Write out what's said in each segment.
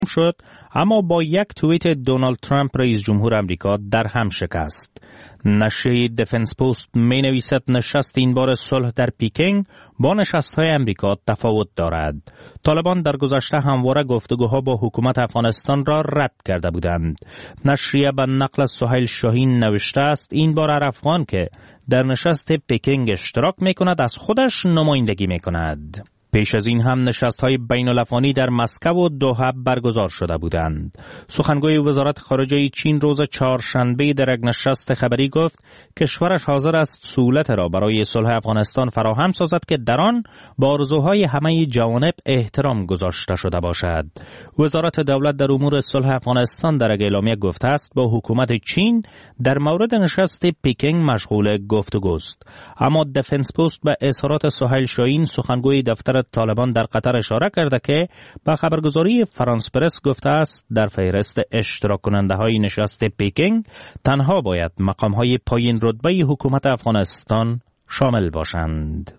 شد، اما با یک توییت دونالد ترامپ رئیس جمهور آمریکا در هم شکست. نشریه دفنس پست می نویسد نشست این بار صلح در پیکنگ با نشست‌های آمریکا تفاوت دارد. طالبان در گذشته همواره گفتگوها با حکومت افغانستان را رد کرده بودند. نشریه به نقل سهیل شاهین نوشته است این بار هر افغان که در نشست پیکنگ اشتراک می کند از خودش نمایندگی می کند. پیش از این هم نشست‌های بین‌الافغانی در مسکو و دوحه برگزار شده بودند. سخنگوی وزارت خارجه چین روز چهارشنبه در یک نشست خبری گفت کشورش حاضر است سهولت را برای صلح افغانستان فراهم سازد که در آن با آرزوهای همه جوانب احترام گذاشته شده باشد. وزارت دولت در امور صلح افغانستان در یک اعلامیه گفته است با حکومت چین در مورد نشست پیکنگ مشغول گفتگوست. اما دفنس پست به اظهارات سهیل شاهین سخنگوی دفتر طالبان در قطر اشاره کرده که با خبرگزاری فرانس پرس گفته است در فهرست اشتراک کننده های نشست پیکنگ تنها باید مقام های پایین رتبه حکومت افغانستان شامل باشند.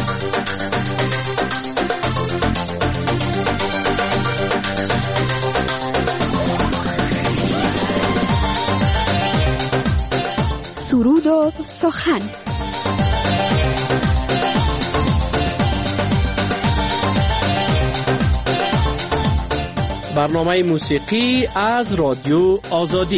سرود و سخن. برنامه موسیقی از رادیو آزادی.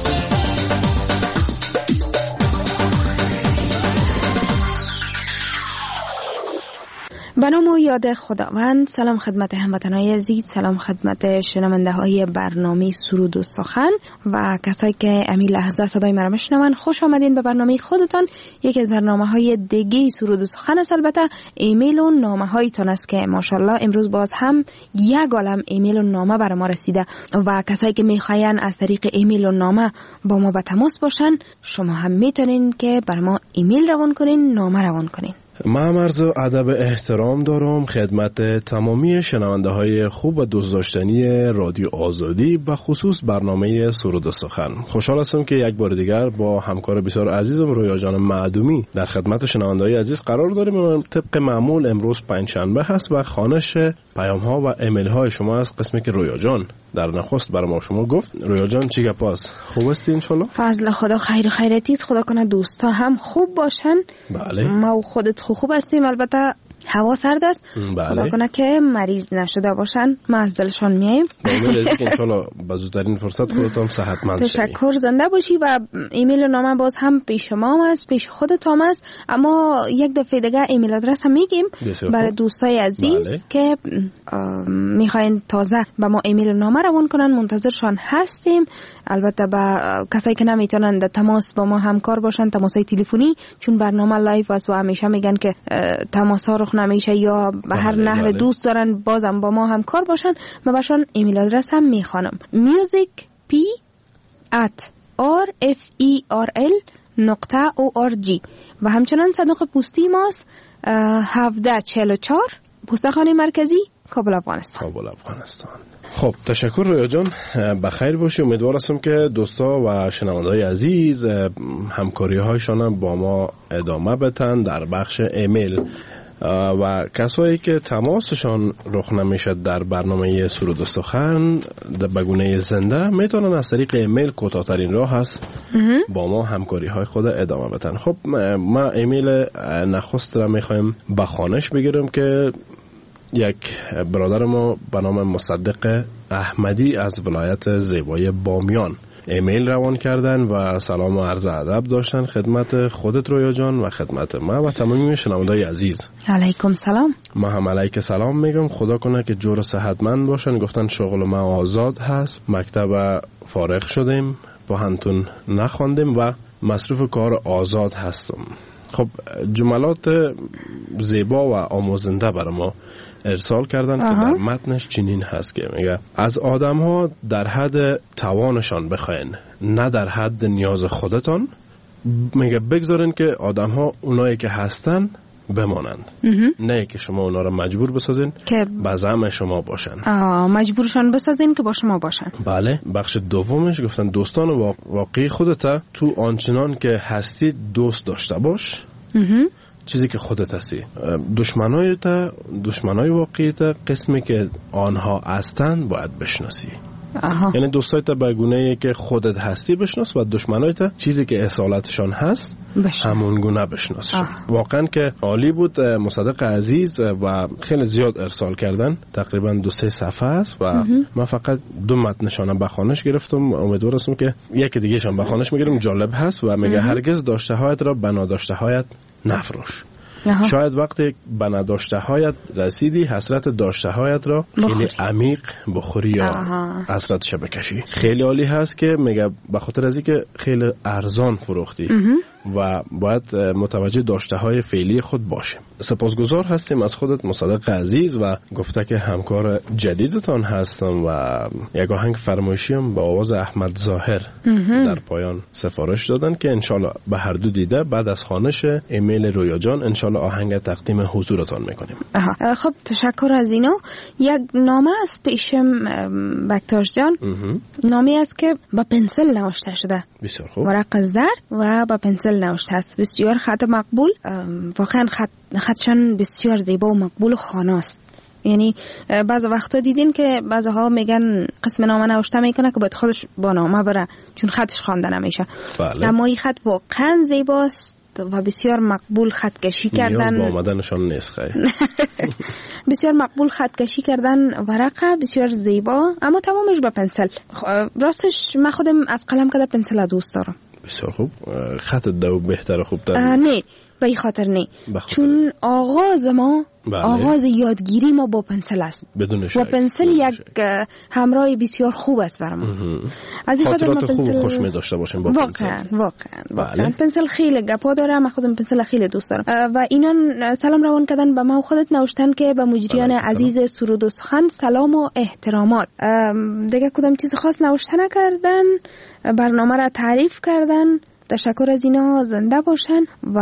به نام و یاد خداوند. سلام خدمت هموطنان عزیز، سلام خدمت شنونده های برنامه سرود و سخن و کسایی که امی لحظه صدای مرا میشنون. خوش آمدین به برنامه خودتان. یکی از برنامه های دیگه سرود و سخن است. البته ایمیل و نامه هایتان است که ماشاءالله امروز باز هم یک عالم ایمیل و نامه برای ما رسیده و کسایی که میخواین از طریق ایمیل و نامه با ما به تماس باشن، شما هم میتونین که برای ما ایمیل روان کنین، نامه روان کنین. من عرض ادب احترام دارم خدمت تمامی شنونده های خوب و دوست داشتنی رادیو آزادی و خصوص برنامه سرود و سخن. خوشحال هستم که یک بار دیگر با همکار بسیار عزیزم رویا جان معدومی در خدمت شنونده های عزیز قرار داریم. طبق معمول امروز پنجشنبه هست و خوانش پیام ها و ایمیل های شما از قسمی که رویا جان در نخست برای ما شما گفت. رویا جان چی گپ است؟ خوب هستی ان شاء الله؟ فضل خدا خیر و خیرتی است. خدا کنه دوستا هم خوب باشن. بله. ما و خودت خوب هستیم. البته هوا سرد است. بله. خدا کنه که مریض نشده باشن. ما از دلشان میایم. امید است که ان شاء الله با زودترین فرصت خودتون صحتمند شوید. تشکر، زنده باشی. و ایمیل و نامه باز هم پیش شما است، پیش خودت هم است. اما یک دفعه دیگه ایمیل آدرس هم میگیم برای دوستای عزیز. بله. که میخواین تازه به ما ایمیل و نامه روان کنن، منتظرشان هستیم. البته با کسایی که نمیتونن در تماس با ما همکار باشن، تماسای تلفنی، چون برنامه لایو است و همیشه میگن که تماس ها رخ نمیشه یا به هر نحو دوست دارن بازم با ما همکار باشن. من برشان ایمیل آدرس هم میخوانم: music@rferl.org و همچنان صندوق پستی ماست 1744 پستخانه مرکزی، کابل، افغانستان. خب تشکر رویا جان، بخیر باشی. امیدوار هستم که دوستا و شنونده‌های عزیز همکاری هایشان با ما ادامه بدن در بخش ایمیل و کسایی که تماسشان رخ نمیشد در برنامه سرود و سخن به گونه زنده میتونن از طریق ایمیل کوتاه‌ترین راه هست با ما همکاری های خود ادامه بدن. خب ما ایمیل نخست را میخوایم به خوانش بگیرم که یک برادر ما به نام مصدق احمدی از ولایت زیبای بامیان ایمیل روان کردن و سلام و عرض ادب داشتن خدمت خودت رویا جان و خدمت ما و تمامی شنونده‌های عزیز. علیکم سلام. ما هم علیک سلام میگم. خدا کنه که جور و صحتمند باشن. گفتن شغل ما آزاد هست، مکتب فارغ شدیم، پوهنتون نخواندیم و مصروف کار آزاد هستم. خب جملات زیبا و آموزنده برای ما ارسال کردن که در متنش چنین هست که میگه از آدم ها در حد توانشان بخواین، نه در حد نیاز خودتان. میگه بگذارین که آدم ها اونایی که هستن بمانند، نه که شما اونا رو مجبور بسازین که به زعم شما باشن. مجبورشان بسازین که با شما باشن. بله. بخش دومش گفتن دوستان واقعی خودت تو آنچنان که هستی دوست داشته باش چیزی که خودت هستی. دشمنای واقعیت قسمی که آنها هستند باید بشناسی. یعنی دوستایت به گونه‌ای که خودت هستی بشناس و دشمنایت چیزی که اصالتشان هست همون گونه بشناسشون. واقعا که عالی بود. مصدق عزیز و خیلی زیاد ارسال کردن، تقریبا 2-3 صفحه است و من فقط 2 متنشان بخوانش گرفتم. امیدوار هستم که یکی دیگه شان بخوانش میگیرم. جالب هست و میگه هرگز داشته هایت را به نداشته هایت نفروش. شاید وقتی به نداشته هایت رسیدی حسرت داشته هایت را خیلی عمیق بخوری یا حسرتش بکشی. خیلی عالی هست که میگه به خاطر از اینکه خیلی ارزان فروختی و باید متوجه داشته های فعلی خود باشه. سپاسگزار هستیم از خودت مصدق عزیز و گفته که همکار جدیدتان هستم و یک آهنگ فرمایشی هم با آواز احمد ظاهر در پایان سفارش دادن که انشالله به هر دو دیده بعد از خوانش ایمیل رویا جان انشالله آهنگ تقدیم حضورتان میکنیم. خب تشکر از اینا. یک نامه از پیشم بکتاش جان. نامه است که با پنسل نوشته شده. بسیار خوب. ورق زرد و با پنسل نوشته است. بسیار خط مقبول. واقعا خطشان بسیار زیبا و مقبول و خاناست. یعنی بعض وقتا دیدین که بعضها میگن قسم نامه نوشته میکنه که باید خودش با نامه بره چون خطش خوانده نمیشه. اما این خط واقعا زیباست و بسیار مقبول خط کشی کردن. نیاز با آمدنشان نیست خیلی. بسیار مقبول خط کشی کردن. ورقه بسیار زیبا اما تمامش با پنسل. راستش من خودم از قلم کده پنسل دوست دارم. بسیار خوب. خط دو بهتر خوبتر. نه به این خاطر نه چون آغاز ما آغاز یادگیری ما با پنسل است و پنسل یک همراه بسیار خوب است برام. از این خاطر خاطرات خوب و خوش می داشته باشیم با پنسل. واقعا پنسل خیلی گپا داره. من خودم پنسل خیلی دوست دارم و اینان سلام روان کردن به ما و خودت نوشتن که به مجریان عزیز سرود و سخن سلام و احترامات. دیگه کدام چیز خاص نوشته نکردن. برنامه را تعریف کردن. تشکر از اینا زنده باشن و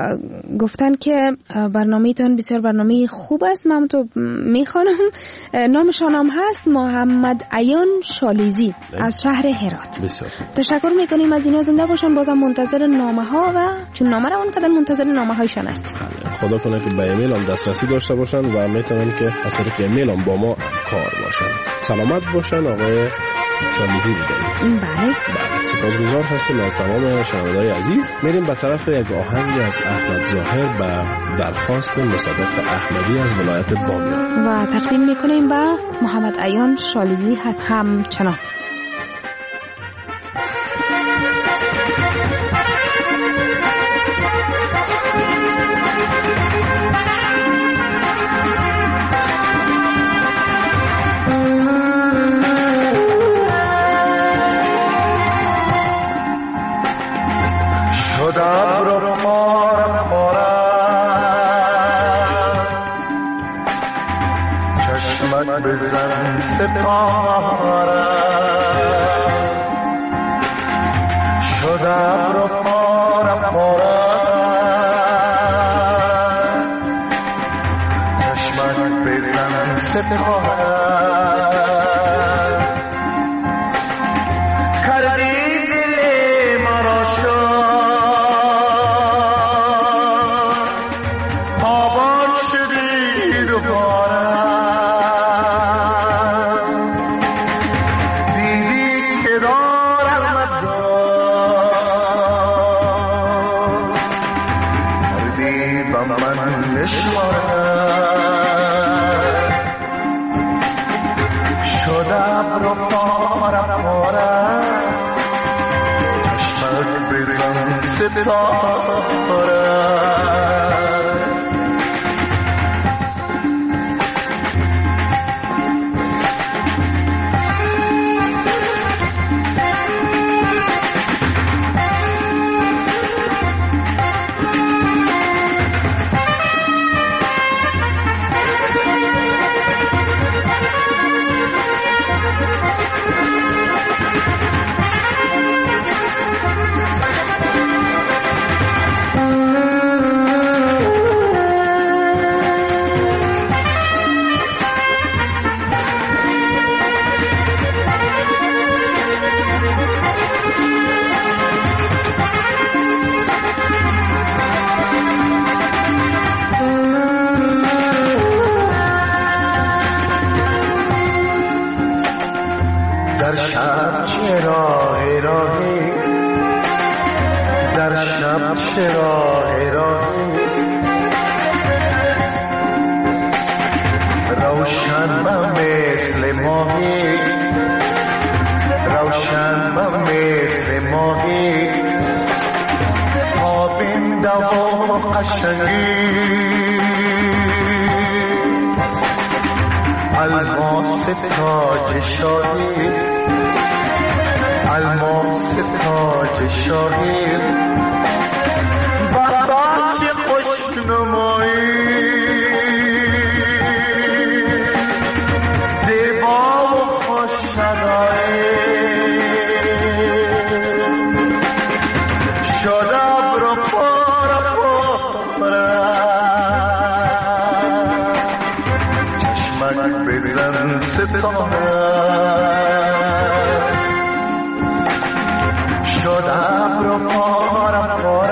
گفتن که برنامه‌تان بسیار برنامه خوب است. من تو میخوانم. نامشان هم هست محمد عیان شالیزی از شهر هرات. تشکر میکنیم از اینا زنده باشن. بازم منتظر نامه ها و چون نامه رو اون کردن منتظر نامه هایشان است. خدا کنه که به ایمیل هم دسترسی داشته باشن و میتونن که از طریق ایمیل هم با ما کار باشن. سلامت باشن آقای شالیزی بودن. بله. سپاسگزار هستیم از تمام شنوندگان عزیز. میریم به طرف یک آهنگی از احمد ظاهر به درخواست مصدق احمدی از ولایت بامیان و تقدیم میکنیم به محمد عیان شالیزی همچنان. بزن ستاره شدم رو پارم چشمت بزن ستاره کردی دل مرا آباد شدی دوباره در شب چرا راهی در شب چرا راهی روشن مثل ماهی روشن مثل ماهی آبین دوا قشنگی الماس تاج شاهی الماس تاج شاهی بابا چه خوشنمایی زیبا و خوشنمایی شدم رو پارا چشمک بزن ستاره شدم رو پارا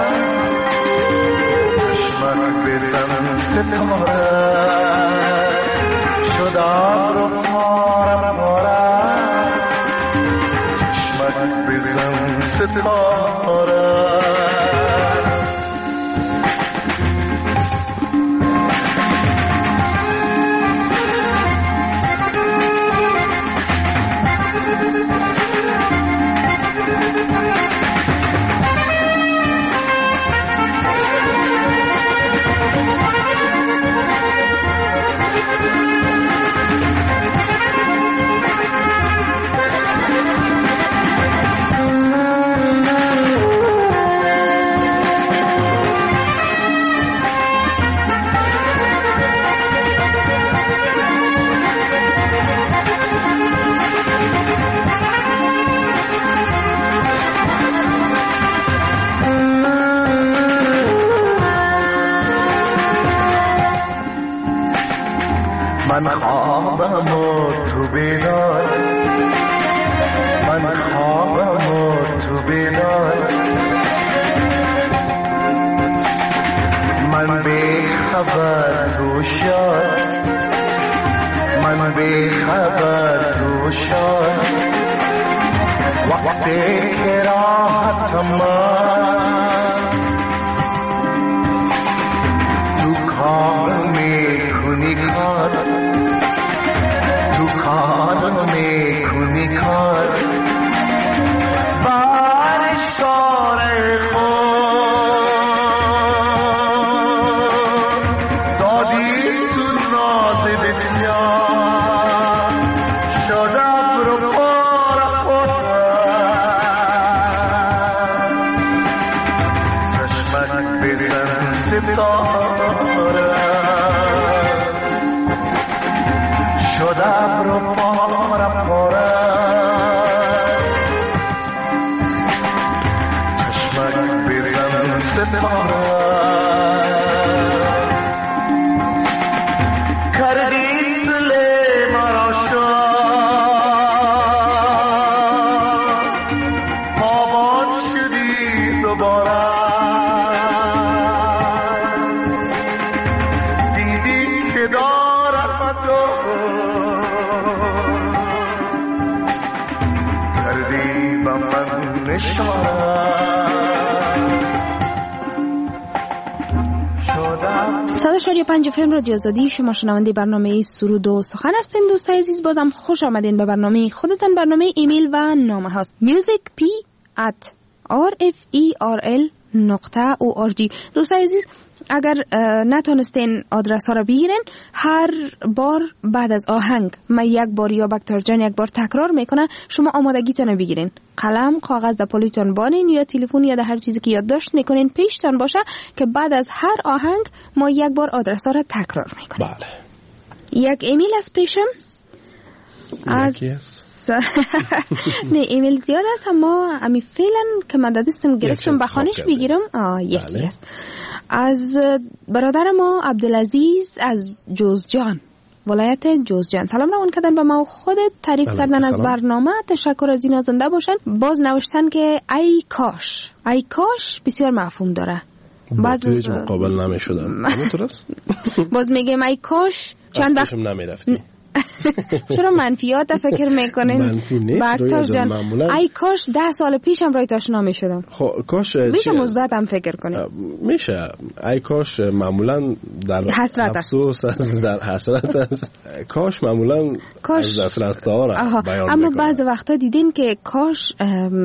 چشمک بزن ستاره شدم رو پارا چشمک بزن ستاره من خوابم و تو بیدار من خوابم و تو بیدار من بی خبر تو شاد من بی خبر تو شاد وقتی که راحتم تو کار میکنی کار تو کار میکنی کار بارش کار خود دادی تو ناز بسیار شدم رو پارا چشمک بزن ستاره شدم رو پارا چشمک بزن ستاره کردی دل مرا شاد پابان شدی دوباره دیدی که دارم تو کردی با من نشانه 100.5 FM رادیو آزادی. شما شنونده برنامه سرود و سخن هستین. دوستای عزیز بازم خوش آمدین به برنامه خودتان. برنامه ایمیل و نامه هاست musicp@rferl.org. دوستای عزیز اگر نتونستین آدرس ها را بگیرین، هر بار بعد از آهنگ من یک بار یا بکتر جان یک بار تکرار میکنه، شما آمادگیتون رو بگیرین، قلم کاغذ در پالیتون بانین یا تلفن یا در هر چیزی که یادداشت میکنین پیشتون باشه که بعد از هر آهنگ ما یک بار آدرس ها را تکرار میکنیم. بله. یک ایمیل از پیشم از نه ایمیل زیاد است اما امی فعلا که من دستم گرفتم بخانش بگیرم. یکی است از برادر ما عبدالعزیز از جوزجان، ولایت جوزجان. سلام روان کردن به ما و خودت، تعریف کردن از برنامه، تشکر از این زنده باشن. باز نوشتن که ای کاش، ای کاش بسیار مفهوم داره. باز هیچ مقابل نمی شدم. همونطور است؟ باز میگم ای کاش چند وقت نمی رفتی. چرا منفیات فکر میکنین؟ منفی نیست بکتر جان. ای کاش 10 سال پیشم رایت آشنا میشدم. خب کاش میشه مثبت هم فکر کنیم. میشه. ای کاش معمولا در حسرت افسوس است، در حسرت است. کاش معمولا از دست رفته را بیان اما میکنه. بعض وقتا دیدین که کاش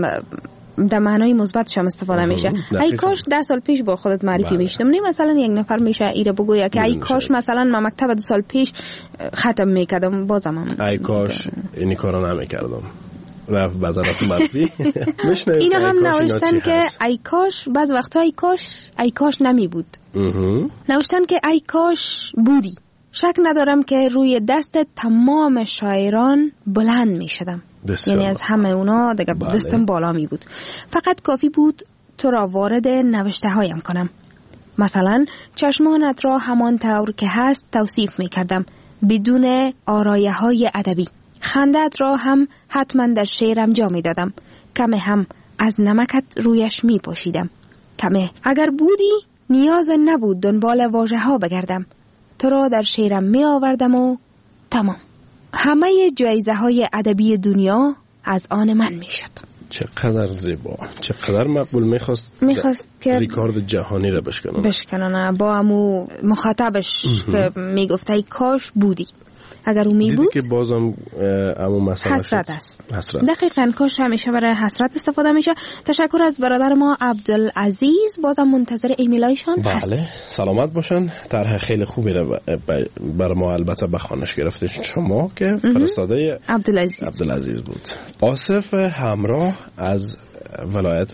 در معنای مثبتش هم استفاده میشه. ای کاش 10 سال پیش با خودت معرفی میشدم. نه مثلا یک نفر میشه ایره بگوید که ای کاش مثلا ما مکتب 2 سال پیش ختم میکردم، بازم هم ای کاش اینی کارو نمیکردم. رفت به طرف منفی. اینا هم نوشتن که ای کاش، بعض وقتا ای کاش نمی بود. نوشتن که ای کاش بودی. شک ندارم که روی دست تمام شاعران بلند می شدم. یعنی از همه اونا دیگه دستم بالا می بود. فقط کافی بود تو را وارد نوشته هایم کنم. مثلا چشمانت را همان طور که هست توصیف می کردم بدون آرایه های ادبی. خندت را هم حتما در شعرم جا می دادم. کمه هم از نمکت رویش می پوشیدم. کمه اگر بودی نیاز نبود دنبال واژه ها بگردم. تو را در شعرم می آوردم و تمام. همه جایزه های ادبی دنیا از آن من می شد. چقدر زیبا، چقدر مقبول. میخواست که ریکارد جهانی را بشکنه با امو مخاطبش که میگفت ای کاش بودی. اگر او می بود که بازم امو مسئله حسرت است. دقیقاً کاش همیشه برای حسرت استفاده میشه. تشکر از برادر ما عبدالعزیز. بازم منتظر ایمیلایشان هست. بله سلامت باشن. طرح خیلی خوبی را بر ما البته به خوانش گرفته شما که فرستاده عبدالعزیز بود. آصف همراه از ولایت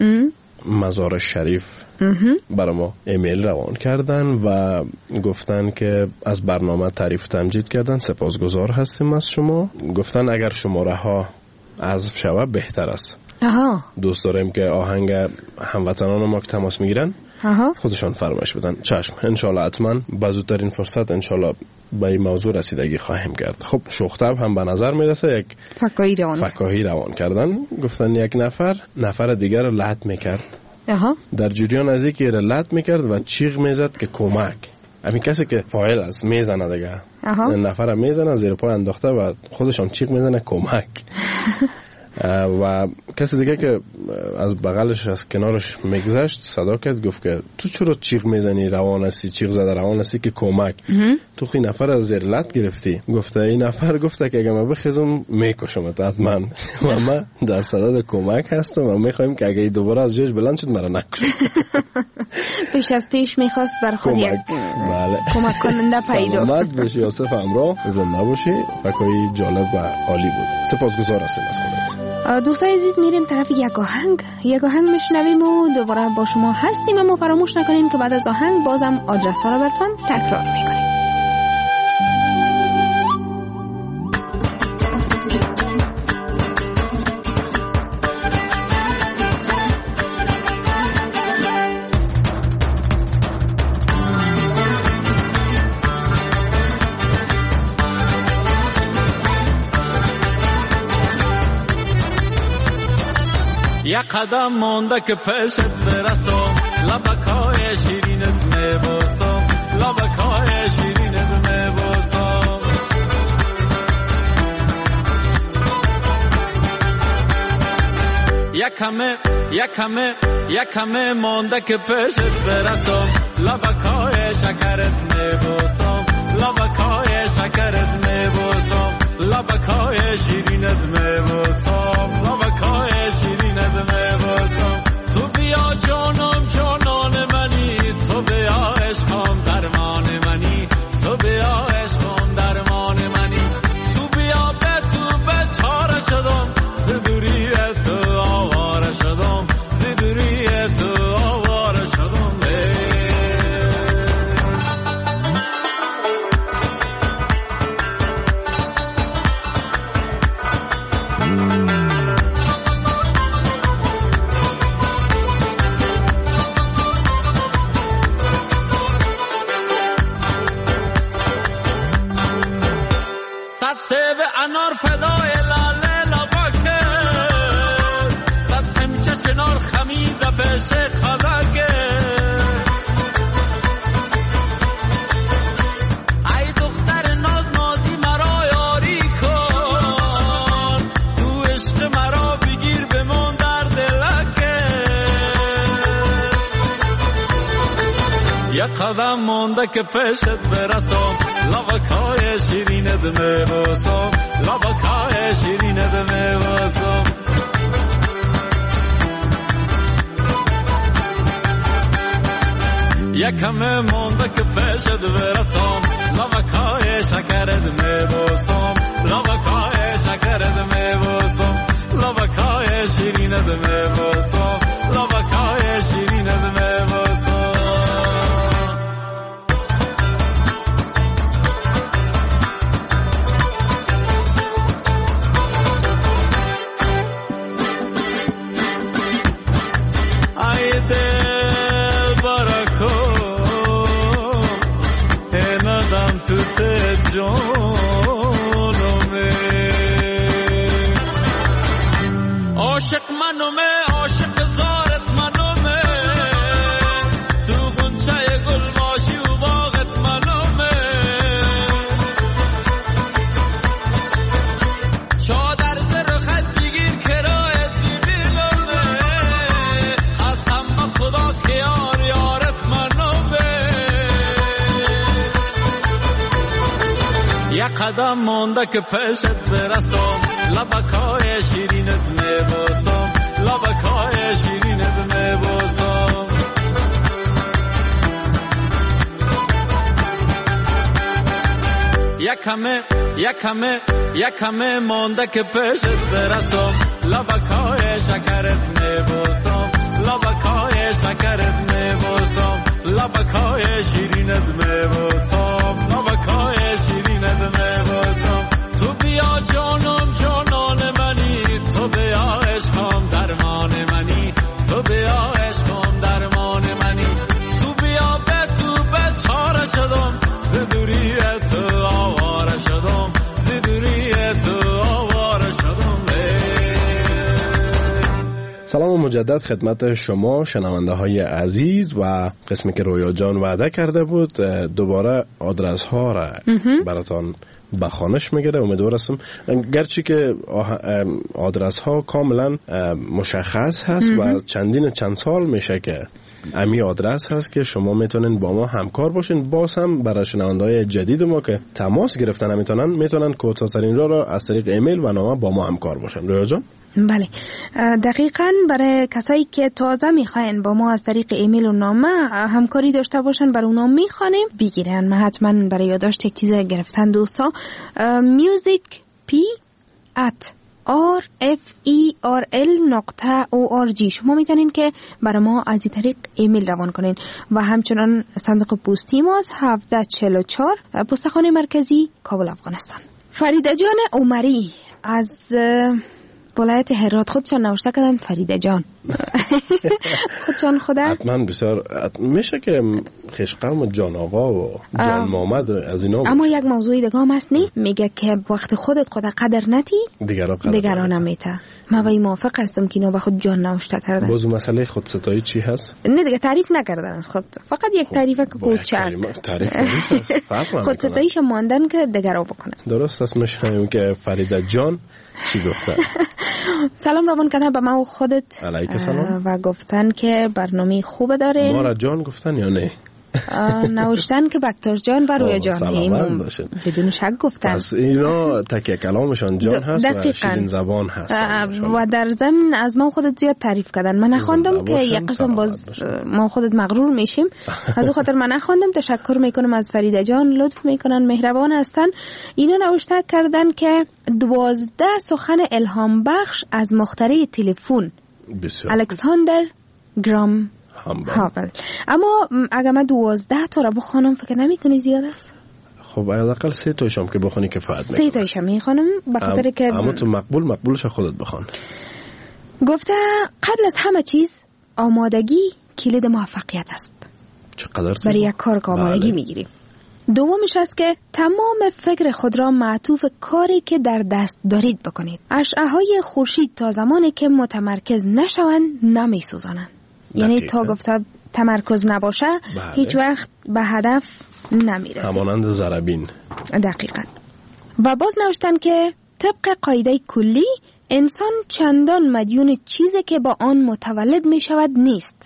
مزار شریف برای ما ایمیل روان کردن و گفتن که از برنامه تعریف تمجید کردن. سپاسگزار هستیم از شما. گفتن اگر شماره ها حذف شود بهتر است. دوست داریم که آهنگ هموطنان ما که تماس میگیرن خودشان فرمایش بدن. چشم، انشالله حتما با زودترین فرصت انشالله به این موضوع رسیدگی خواهیم کرد. خب شوختب هم به نظر میرسه یک فکاهی روان کردن. گفتن یک نفر دیگر رو لط میکرد. در جریان از یکی را لط میکرد و چیغ میزد که کمک. همین کسی که فاعل است میزنه دیگه. نفر میزنه زیر پای انداخته و خودشان چیغ میزنه کمک. و کسی دیگه که از بغلش از کنارش میگذشت صدا کرد، گفت که تو چرا چیغ میزنی روان هستی، چیغ زده روان هستی که کمک. تو خی نفر از زیر لط گرفتی. گفته این نفر گفته که اگه من بخیزم میکشم حتما و من در صدد کمک هستم و میخوایم که اگه دوباره از جایش بلند شد مرا نکشه. پیش از پیش میخواست بر خود یک کمک کننده پیدا. سلامت باشی آصف همراه، زنده باشی. فکایی جالب و عالی بود. سپاسگزار هستیم از خودت. دوستای عزیز میریم طرف یک آهنگ میشنویم و دوباره با شما هستیم. اما فراموش نکنین که بعد از آهنگ بازم آدرس ها را براتون تکرار میکنیم. یک قدم مونده که پیشت برسم، لبکای شیرینت میبوسم، لبکای شیرینت میبوسم. یک کمه مونده که پیشت برسم، لبکای شکرت میبوسم، لبکای شکرت میبوسم، لبکای شیرینت میبوسم، لبکای شیرینت میبوسم. تو بیا جانم جانان منی، تو بیا عشقم درمان منی، تو بیا عشقم درمان منی. تو بیا به چاره شدم، زدوری تو آواره شدم، زدوری تو آواره شدم. یک قدم مونده که پیشت برسم لبکای شیرینت میبوسم لبکای شیرینت میبوسم یکم مونده که پیشت برسم لبکای شکرت میبوسم لبکای شکرت میبوسم لبکای شیرینت میبوسم لبکای شیرینت میبوسم ای دل برکو ندم تو ته جانمه عاشق منومه عاشق زارت منومه تو گنچه گل ماشی و باغت منومه چادر زر خط بگیر کرایت ببینمه قسم به خدا که یار یارت منومه یک قدم مونده که پیشت برسم لبکای شیرینت میبوسم لبکای شیرینت میبوسم یکمه مونده که پیشت برسم لبکای شکرت میبوسم لبکای شکرت میبوسم لبکای شیرینت میبوسم لبکای شیرینت میبوسم تو بیا جانم جانان منی تو بیا عشقم درمان منی تو بیا عشقم درمان منی تو بیا به چاره شدم زدوری تو آواره شدم زدوری تو آواره شدم سلام مجدد خدمت شما شنونده های عزیز و قسمی که رویا جان وعده کرده بود دوباره آدرس ها را براتان بخوانش میگیره. امیدوار هستم گرچه که آدرس ها کاملا مشخص هست و چند سال میشه که امی آدرس هست که شما میتونین با ما همکار باشین. باز هم برای شنونده‌های جدید ما که تماس گرفتن میتونن کوتاه‌ترین راه را از طریق ایمیل و نامه با ما همکار باشن. رویا جان؟ بله دقیقاً برای کسایی که تازه میخواین با ما از طریق ایمیل و نامه همکاری داشته باشن برای اونا میخوانیم بگیرن. من حتما برای یادداشت یک چیز گرفتن دوستا musicp@rferl.org شما میتونین که برای ما از این طریق ایمیل روان کنین و همچنان صندوق پستی ما 1744 پستخانه مرکزی کابل افغانستان. فریده جان عمری از ولایت هرات خودشان نوشته کردن فریده جان خودشان خوده حتما بسیار میشه که خشقم جان آقا و جان محمد از اینا اما یک موضوعی دیگه هم هست نی میگه که وقت خودت قدر نتی دیگران نمیته. من وای موافق هستم که اینا به خود جان نوشته کردن. باز مسئله خودستایی چی هست؟ نه دیگه تعریف نکردن از خود، فقط یک تعریف کوچک تعریف خودستاییش ماندن که دیگران بکنن. درست است. میشه که فریده جان چی گفتن؟ سلام روان کردن به ما و خودت. علیک سلام. و گفتن که برنامه خوب داره. ما را جان گفتن یا نه؟ نوشتن که بکتر جان و روی جان بدون شک گفتن. پس اینا تکیه کلامشان جان هست و شیرین زبان هست و در ضمن از ما خودت زیاد تعریف کردن. من نخواندم که یک قسم باز ما خودت مغرور میشیم از او خاطر من نخواندم. تشکر میکنم از فریده جان، لطف میکنن، مهربان هستن. اینا نوشته کردن که 12 سخن الهام بخش از مخترع تلفن الکساندر گرام هابل. اما اگر من 12 تا را بخوانم فکر نمی کنی زیاد است؟ خب حداقل 3 تاشم که بخونی کفایت میکنه. 3 تاشم میخوانم به خاطر که اما تو مقبولش خودت بخوان. گفته قبل از همه چیز آمادگی کلید موفقیت است. چقدر برای یک کار که آمادگی میگیریم. دومش است که تمام فکر خود را معطوف کاری که در دست دارید بکنید. اشعه های خورشید تا زمانی که متمرکز نشوند نمیسوزانند. یعنی تا گفته تمرکز نباشه هیچ وقت به هدف نمیرسه. همانند ضربین. دقیقاً. و باز نوشتن که طبق قاعده کلی انسان چندان مدیون چیزی که با آن متولد می شود نیست،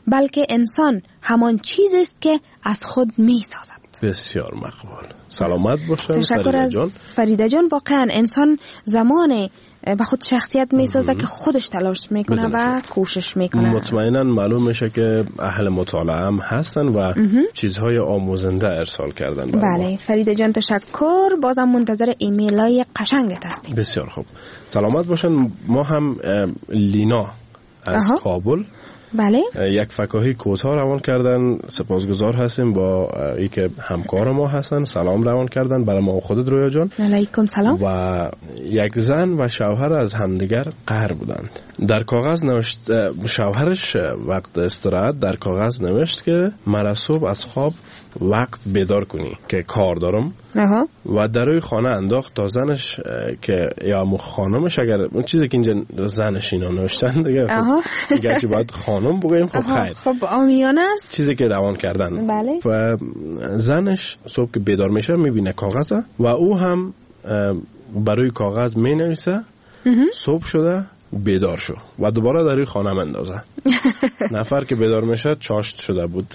بلکه انسان همان چیزی است که از خود میسازد. بسیار مقبول. سلامت باشن. تشکر از فریده جان. واقعا انسان زمان به خود شخصیت میسازه که خودش تلاش میکنه و کوشش میکنه. مطمئنا معلوم میشه که اهل مطالعه هم هستن و چیزهای آموزنده ارسال کردن. بله فریده جان تشکر. بازم منتظر ایمیل های قشنگت هستیم. بسیار خوب. سلامت باشن. ما هم لینا از کابل بله یک فکاهی کوتاه روان کردن. سپاسگزار هستیم با ای که همکار ما هستن. سلام روان کردن برای ما و خودت رویا جان. علیکم سلام. و یک زن و شوهر از همدیگر قهر بودند. در کاغذ نوشت، شوهرش وقت استراحت در کاغذ نوشت که مرا صبح از خواب وقت بیدار کنی که کار دارم. و در روی خانه انداخت تا زنش که یا خانمش، اگر اون چیزی که اینجا زنش اینا نوشتن دیگه دیگه چی باید خانم بگویم. خب خیر، خب آمیانه است چیزی که روان کردن. بله. و زنش صبح که بیدار میشه میبینه کاغذ و او هم برای کاغذ مینویسه صبح شده بیدار شو و دوباره در روی خانه مندازه. نفر که بیدار میشه چاشت شده بود.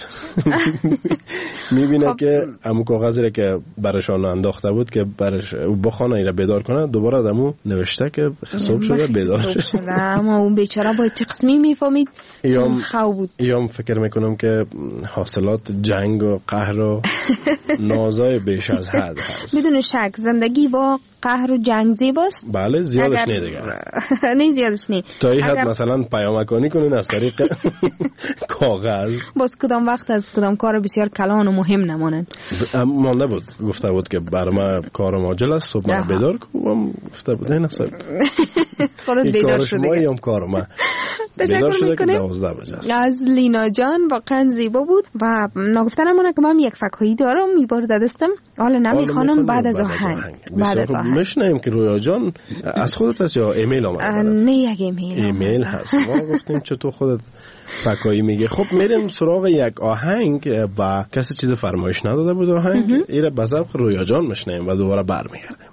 میبینه که امو کاغذی که برشان انداخته بود که برش با خانه ای را بیدار کنه، دوباره دمو نوشته که صبح شده بیدار شده. اما اون بیچاره باید چه قسمی میفهمید چون خواب بود. یا فکر میکنم که حاصلات جنگ و قهر و نازای بیش از حد هست. بدون شک زندگی با قهر و جنگ زیباست. بله زیادش نه دیگه. نه زیادش نه. تا این حد مثلا پیامکانی کنین از طریق کاغذ. باز کدام وقت از کدام کار بسیار کلان و مهم نمانن. مانده بود گفته بود که برام کارم عاجل است صبح من بیدار کنم. گفته بود نه صاحب خودت بیدار شده. ما یم کارم بیدار شده که 12 بجه است. از لینا جان واقعا زیبا بود و نگفتنمونه که من یک فکایی دارم میبارد دستم. حالا نمیخوانم بعد از آهنگ. بعد از آهنگ میشنیم که رویا جان از خودت است یا ایمیل آمده؟ نه یک ایمیل هست. ما گفتیم چطور خودت فکایی میگه. خب میریم سراغ یک آهنگ و کسی چیز فرمایش نداده بود آهنگ. ایره به ذوق رویا جان میشنیم و دوباره برمیگردیم.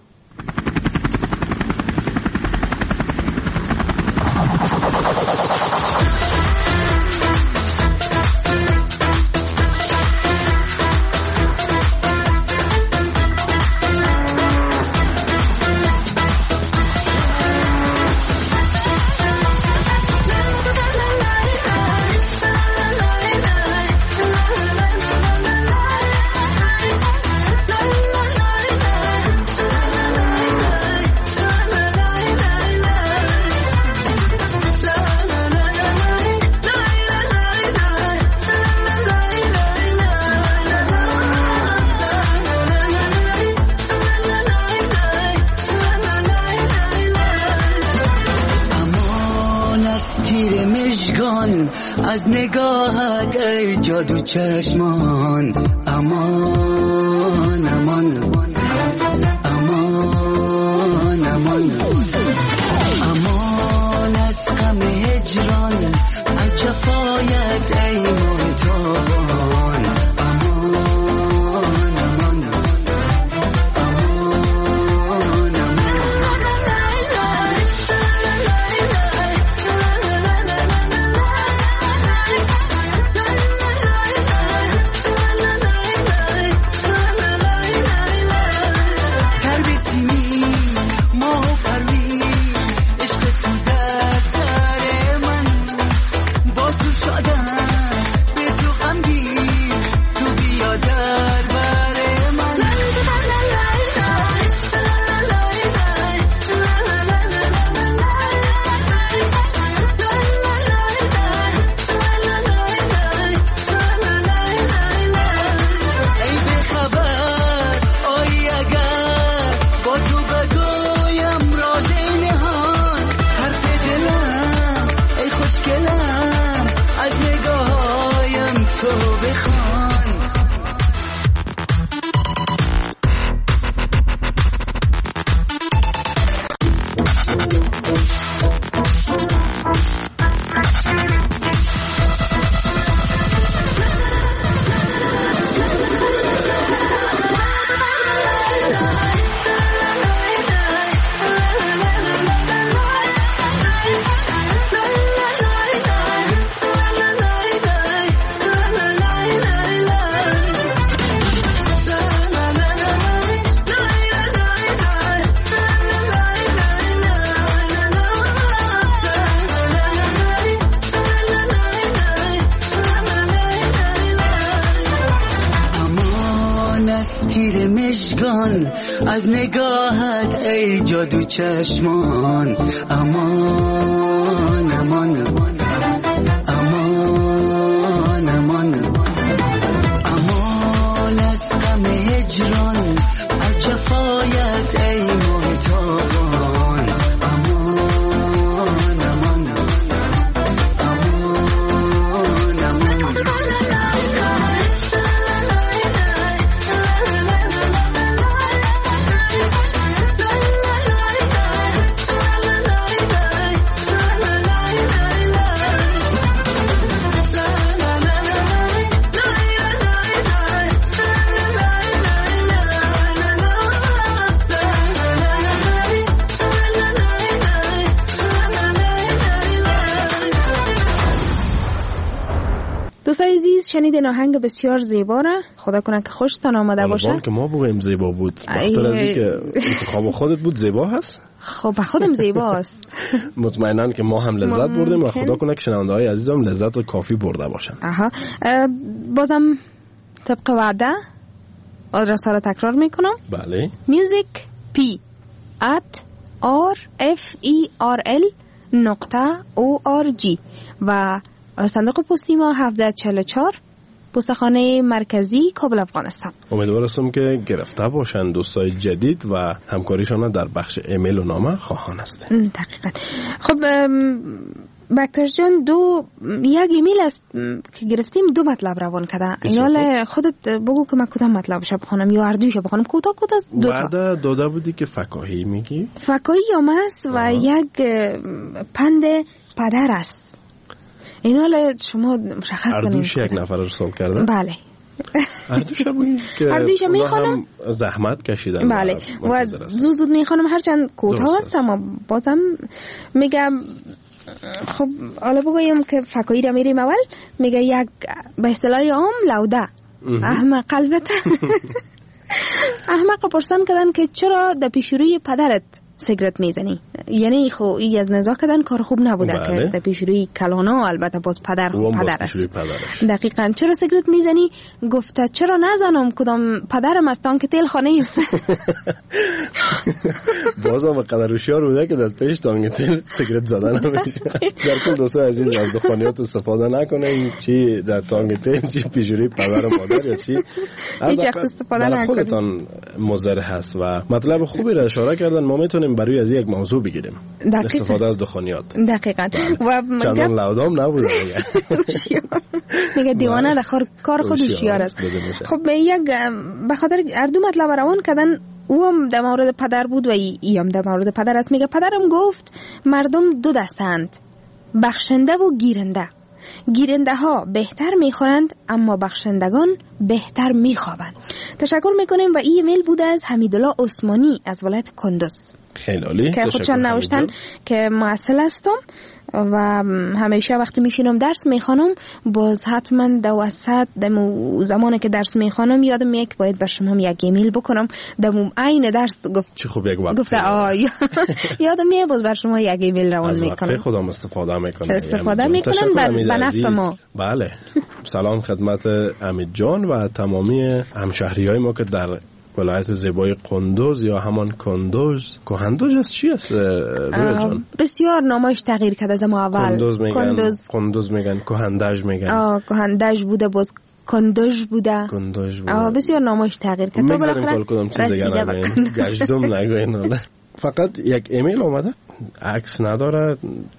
از نگاهت ای جادو چشمان امان امان امان امان امان از غم هجران از جفایت ای مهتابان امان امان امان امان از نگاهت ای جادو چشمان امان امان امان امان امان از غم هجران از جفایت ای محتابان امان امان دوستای عزیز شنیدین آهنگ بسیار زیبا را. خدا کنه که خوشتان آمده باشه. که ما بگویم زیبا بود بخاطر از اینکه انتخاب خودت بود زیبا هست. خب خودم زیباست. مطمئناً که ما هم لذت بردیم و خدا کنه که شنونده های عزیزم لذت و کافی برده باشن. بازم طبق وعده آدرس ها را تکرار میکنم. بله. musicp@referl.org و صندوق پستی ما 1744 پستخانه مرکزی کابل افغانستان. امیدوارم که گرفته باشن دوستای جدید و همکاریشان در بخش ایمیل و نامه خواهان هستند. دقیقاً. خب بکتر جان یک ایمیل است که گرفتیم دو مطلب روان کرده. اینا خودت بگو که من کدام مطلبش بخونم یا اردویش بخونم. کوتاه دو تا. بعد داده بودی که فکاهی میگی؟ فکاهی یا مس و یک پند پدر است. اینا شما مشخص کنید. اردوش یک نفر ارسال کرده؟ بله. اردوش میخونم زحمت کشیدن. بله و زود میخونم هرچند کوتاه است اما بازم میگم. خب حالا بگویم که فکایی را میریم اول. میگه یک به اصطلاح عام لوده احمق البته احمق پرسان کردن که چرا در پیشروی پدرت سیگرت میزنی. یعنی خب این از نزاع کردن کار خوب نبوده. بله. که در پیشروی کلانا البته باز پدر است. دقیقاً چرا سیگرت میزنی؟ گفته چرا نزنم کدام پدرم استان که تیل خانه است. بازم قدر هوشیار بوده که در پیش تانگ تیل سیگرت زدن نمیشه. در کل دوستای عزیز از دخانیات استفاده نکنین. چی در تانگ تیل چی پیشروی پدر و مادر یا چی هیچ استفاده نکنین. خودتان مضر هست و مطلب خوبی را اشاره کردن. ما میتونیم برای از یک موضوع بگیریم. استفاده از دخانیات. دقیقاً. و چندان لودام نبوده میگه دیوانه در کار خود هوشیار است. خب یک به خاطر اردو مطلب روان کردن. او هم در مورد پدر بود و ای هم در مورد پدر است. میگه پدرم گفت مردم دو دستند، بخشنده و گیرنده. گیرنده ها بهتر میخورند اما بخشندگان بهتر میخوابند. تشکر میکنیم و این ایمیل بوده از حمیدالله عثمانی از ولایت کندوز. خیلی عالی. که خودشان نوشتن که معسل هستم و همیشه وقتی میشینم درس میخوانم باز حتما در وسط زمانی که درس میخوانم یادم میاد که باید بر شما یک ایمیل بکنم. در عین درس گفت چه خوب یک وقت گفته یادم میاد باز بر شما یک ایمیل روان میکنم. از وقت خودم استفاده میکنم به نفع ما. بله. سلام خدمت امید جان و تمامی همشهریای ما که در ولایت زیبای قندوز یا همان کندوز. کهندوز است چی است رویا جان؟ بسیار نامش تغییر کرده از ما اول. کندوز میگن کهندج میگن. کهندج بوده باز کندوز بوده. بسیار نامش تغییر کرده. تو بالاخره کدام چیز دیگه نگوین. گشتم نگوین. فقط یک ایمیل اومده. عکس نداره،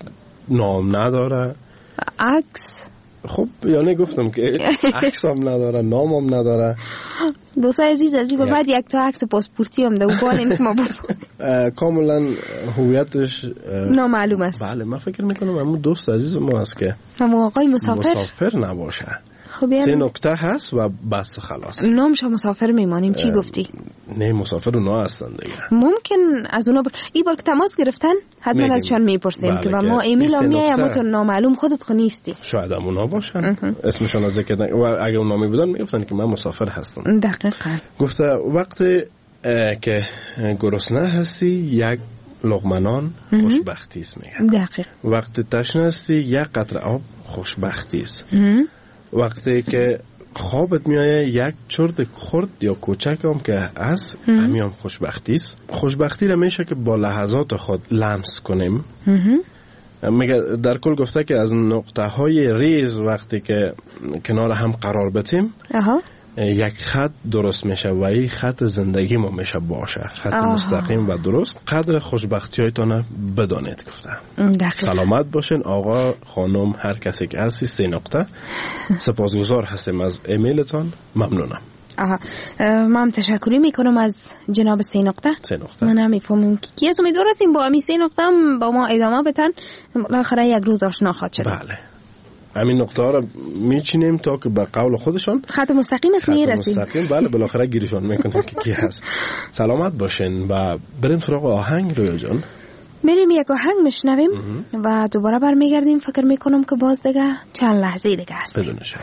نام نداره. عکس خب یعنی گفتم که عکس هم نداره، نام هم نداره. دوستای عزیز از این بعد یک تا عکس پاسپورتی هم ده وگان این که ما کاملا هویتش نامعلوم است. بله من فکر میکنم همون دوست عزیز ما است که همون آقای مسافر نباشه. خب سه نکته هست و بس خلاص. نامش مسافر میمانیم. چی گفتی؟ نه مسافر اونا هستن دیگه. ممکن از اونا این بار که تماس گرفتن حتما ازشان میپرسیم که ما ایمیل هم میایم اما تو نامعلوم خودت خو نیستی. شاید هم اونا باشن. اسمشون ذکر نکردن و اگه اونا میبودن میگفتن که من مسافر هستم. دقیقاً. گفته وقتی که گرسنه هستی یک لقمه نان خوشبختی است میگن. دقیق. وقتی تشنه هستی یک قطره آب خوشبختی است. وقتی که خوابت میایه یک چرت خرد یا کوچک هم که از همین هم خوشبختی است. خوشبختی را میشه که با لحظات خود لمس کنیم. میگه در کل گفته که از نقطه های ریز وقتی که کنار هم قرار بتیم یک خط درست میشه و این خط زندگی ما میشه باشه، خط مستقیم و درست. قدر خوشبختی هایتان بدانید گفته. سلامت باشین آقا خانم هر کسی که هستی. 3 نقطه. سپاسگزار هستیم از ایمیلتان. ممنونم. من تشکری میکنم از جناب 3 نقطه. من هم میفهمم که کی از امیدوار هستیم با امی 3 نقطه هم با ما ادامه بدن، بالاخره یک روز آشنا خواهد شد. بله همین نقطه ها رو میچینیم تا که به قول خودشان خط مستقیم است میرسیم. بله بالاخره گیرشان میکنیم که کی هست. سلامت باشین و بریم سراغ آهنگ. رویا جان میریم یک آهنگ میشنویم و دوباره برمیگردیم. فکر میکنم که باز دیگه چند لحظه دیگه هست. بدون شک.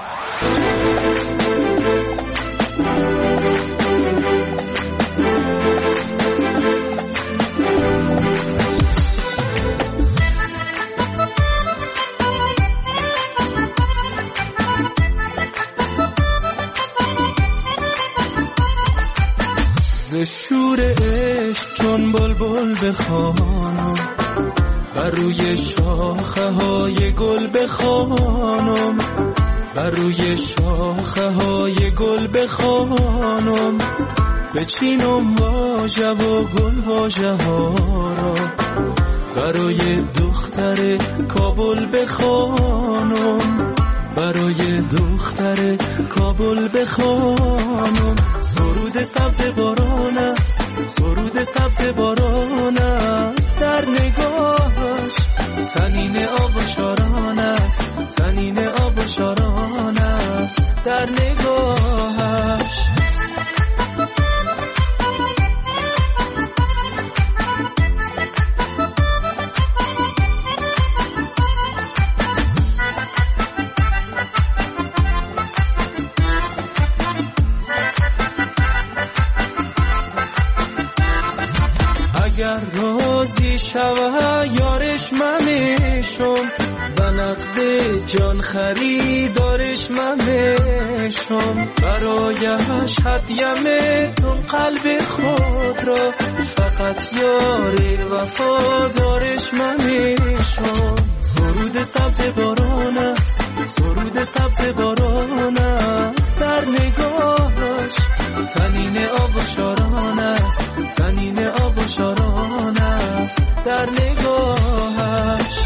شور عشق چون بلبل بخوانم، بر روی شاخه های گل بخوانم، بر روی شاخه های گل بخوانم، بچینم واژه و گل واژه ها را، برای دختر کابل بخوانم، برای دختر کابل بخوانم. سرود سبز باران است، سرود سبز باران است، در نگاهش تنین آب و شاران است، تنین آب و شاران است، در نگاهش. اگر راضی شوه یارش ممیشم، به نقد جان خریدارش ممیشم، برایش هدیم تون قلب خود را، فقط یار وفادارش ممیشم. سرود سبز باران است، سرود سبز باران است، در نگاهش تنین آب و شاران است، تنین آب و شاران است، در نگاهش.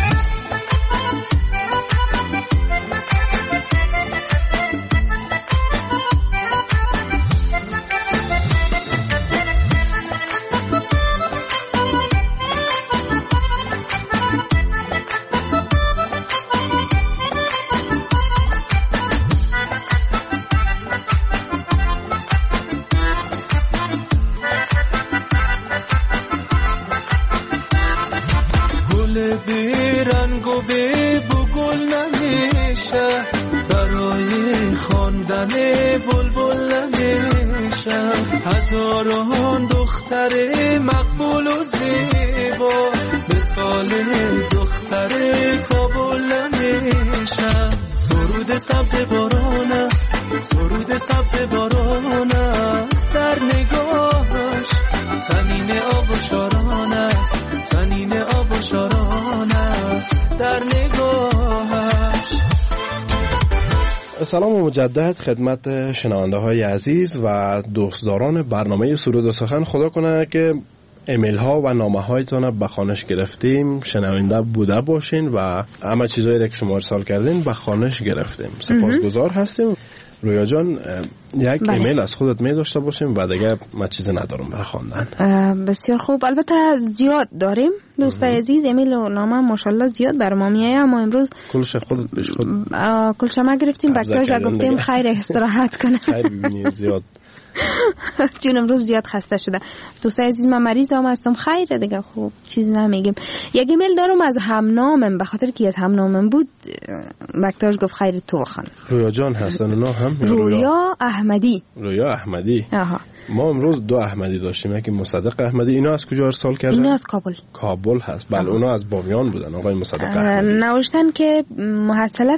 بیرنگ و به بگل نمیشه، برای خواندن بلبل نمیشه، هزاران دختر مقبول و زیبا، مثال دختر کابل نمیشه. سرود سبز باران است، سرود سبز باران است، در نگاهش تنین آب و شاران است، تنین آب و شاران است، در نگاهش. سلام و مجدد خدمت شنونده های عزیز و دوستداران برنامه سرود و سخن. خدا کنه که ایمیل ها و نامه هایتان به خوانش گرفتیم، شنونده بوده باشین و همه چیزایی که شما ارسال کردین به خوانش گرفتیم. سپاسگزار هستیم. رویا جان یک ایمیل از خودت می داشته باشیم و دیگه من چیزی ندارم برای خواندن. بسیار خوب. البته زیاد داریم دوستای عزیز، ایمیل و نامه ماشاءالله زیاد بر ما میایه، اما امروز کلش خودت پیش خود کلش ما گرفتیم، بکتاج گفتیم خیر استراحت کنه. خیر ببینید زیاد چون امروز زیاد خسته شده. دوستای عزیز من مریض هم هستم، خیره دیگه خوب چیزی نمیگیم. یک ایمیل دارم از همنامم، به خاطر که از همنامم بود بکتاج گفت خیر تو خان. رویا جان هستن اونا هم؟ رویا احمدی. رویا احمدی. ما امروز 2 احمدی داشتیم، یکی مصدق احمدی. اینا از کجا ارسال کردن؟ اینا از کابل. کابل هست. بله اونا از بامیان بودن. آقای مصدق احمدی نوشتن که محصل هستم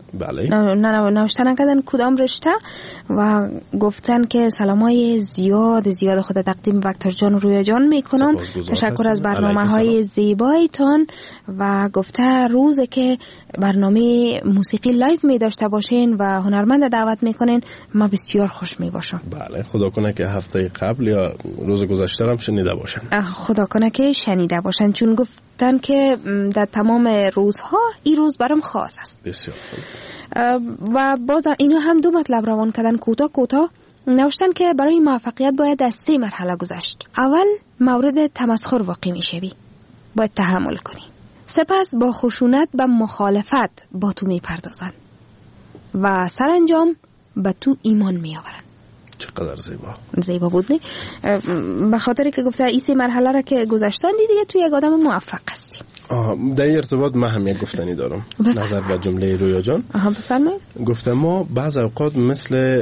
بله. نوشته نکردن کدام رشته و گفتن که سلامای زیاد خود تقدیم وکتور جان و رویا جان میکنم. تشکر از برنامه‌های زیبایتان و گفته روزی که برنامه موسیقی لایو می داشته باشین و هنرمند دعوت میکنین ما بسیار خوش می باشم. بله خدا کنه که هفته قبل یا روز گذشته هم شنیده باشن. خدا کنه که شنیده باشن، چون گفتن که در تمام روزها این روز برام خاص است. بسیار و باز اینا هم دو مطلب روان کردن کوتاه نوشتن که برای موفقیت باید از 3 مرحله گذشت. اول مورد تمسخر واقع میشوی، باید تحمل کنی. سپس با خشونت و مخالفت با تو میپردازن و سرانجام به تو ایمان میآورن. چقدر زیبا بود نه؟ به خاطر که گفته این 3 مرحله را که گذشتن دیگه تو یک آدم موفق هستی. در این ارتباط من هم یک گفتنی دارم نظر به جمله رویا جان. بفرمایید. گفته ما بعض اوقات مثل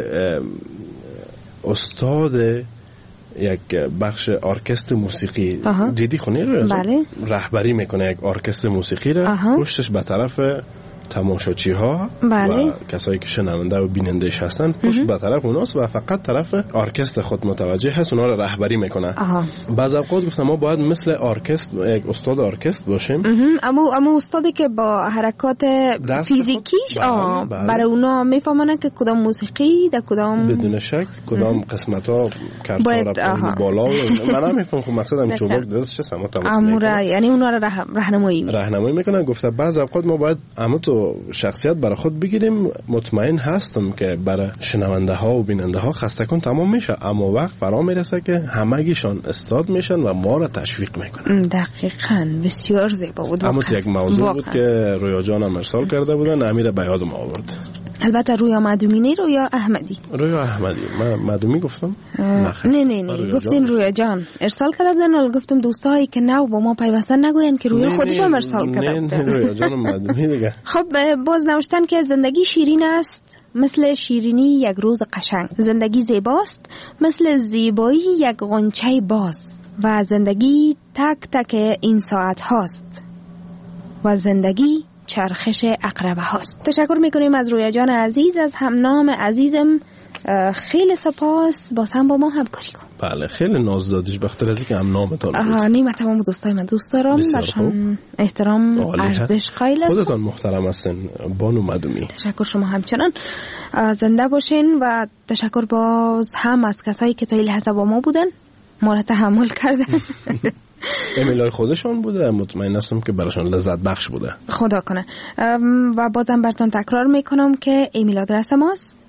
استاد یک بخش ارکستر موسیقی دیدی خونی رویا جان؟ بله. رهبری میکنه یک ارکستر موسیقی را، پشتش به طرف تماشاچی ها و کسایی که شنونده و بینندهش هستن پشت به طرف اوناست و فقط طرف ارکستر خود متوجه هست، اونا رو رهبری میکنه. بعض اوقات گفتم ما باید مثل ارکستر یک استاد ارکستر باشیم. اما استادی که با حرکات فیزیکیش برای اونا میفهمن که کدام موسیقی در کدام بدون شک کدام قسمت ها کرچا بالا من نمیفهمم. خب مقصدم چوبک دستش هست اما تمام یعنی اونا رو راهنمایی میکنن. گفته بعض اوقات ما باید شخصیت برای خود بگیریم. مطمئن هستم که برای شنونده ها و بیننده ها خسته کن تمام میشه، اما وقت فرا میرسه که همگیشان استاد میشن و ما را تشویق میکنن. دقیقاً بسیار زیبا بود. اما یک موضوع بود که رویا جان هم ارسال کرده بودن، امیر به یادم آورد. البته رویا مدومی نه، رویا احمدی. رویا احمدی. من مدومی گفتم؟ نه گفتین رویا جان ارسال کرده بودن، ولی گفتم دوستایی که نو با ما پیوستن نگوین که رویا خودش هم ارسال کرده بود. نه رویا جان مدومی دیگه. خب باز نوشتن که زندگی شیرین است مثل شیرینی یک روز قشنگ، زندگی زیباست مثل زیبایی یک غنچه باز و زندگی تک تک این ساعت هاست و زندگی چرخش عقربه هاست. تشکر میکنیم از رویا جان عزیز، از همنام عزیزم خیلی سپاس. باز هم با ما همکاری کن. بله خیلی ناز دادیش بخاطر از اینکه هم نامتان بود. نیمه تمام دوستای من دوست دارم، برشان احترام ارزش قائل هستم. خودتان محترم هستین بانو مدومی. تشکر شما همچنان زنده باشین و تشکر باز هم از کسایی که تا این لحظه با ما بودن، ما را تحمل کردن. ایمیلای خودشان بوده، مطمئن هستم که براشون لذت بخش بوده. خدا کنه. و بازم براتون تکرار میکنم که ایمیل آدرس ماست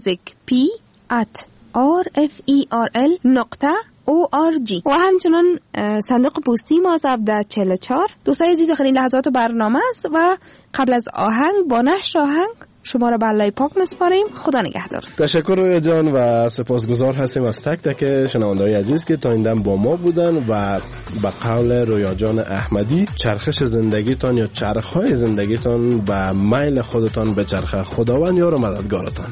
musicp@rferl.org و همچنان صندوق پستی ما 1744. دوستای عزیز آخرین لحظات برنامه است و قبل از آهنگ با نشر آهنگ شما را به الله پاک میسپاریم. خدا نگهدار. تشکر رویا جان و سپاسگزار هستیم از تک تک شنونده‌های عزیز که تا این دم با ما بودن و به قول رویا جان احمدی چرخش زندگیتان یا چرخهای زندگیتان و میل خودتان به چرخ خداوند یار و مددگارتان.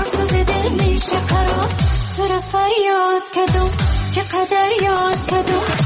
فریاد کدوم چقدر یاد کدوم